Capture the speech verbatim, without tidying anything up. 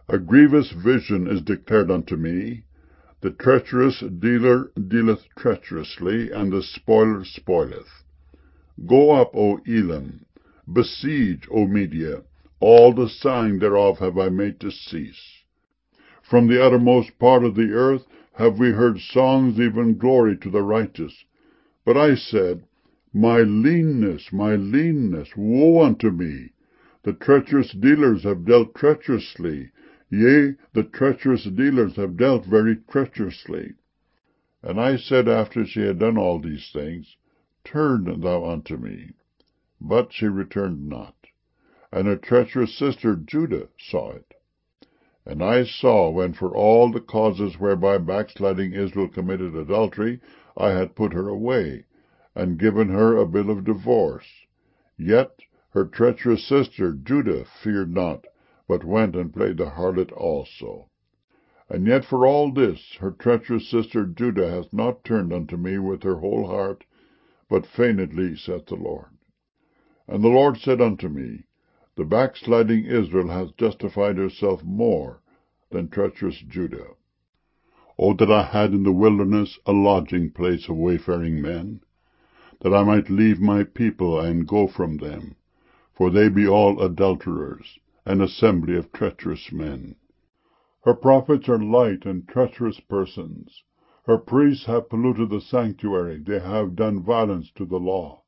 A grievous vision is declared unto me. The treacherous dealer dealeth treacherously, and the spoiler spoileth. Go up, O Elam, besiege, O Media, all the sighing thereof have I made to cease. From the uttermost part of the earth have we heard songs, even glory to the righteous. But I said, My leanness, my leanness, woe unto me! The treacherous dealers have dealt treacherously, yea, the treacherous dealers have dealt very treacherously. And I said after she had done all these things, Turn thou unto me. But she returned not. And her treacherous sister Judah saw it. And I saw, when for all the causes whereby backsliding Israel committed adultery, I had put her away, and given her a bill of divorce. Yet her treacherous sister Judah feared not, but went and played the harlot also. And yet for all this her treacherous sister Judah hath not turned unto me with her whole heart, but feignedly, saith the Lord. And the Lord said unto me, The backsliding Israel hath justified herself more than treacherous Judah. O that I had in the wilderness a lodging place of wayfaring men, that I might leave my people and go from them, for they be all adulterers, an assembly of treacherous men. Her prophets are light and treacherous persons. Her priests have polluted the sanctuary, they have done violence to the law.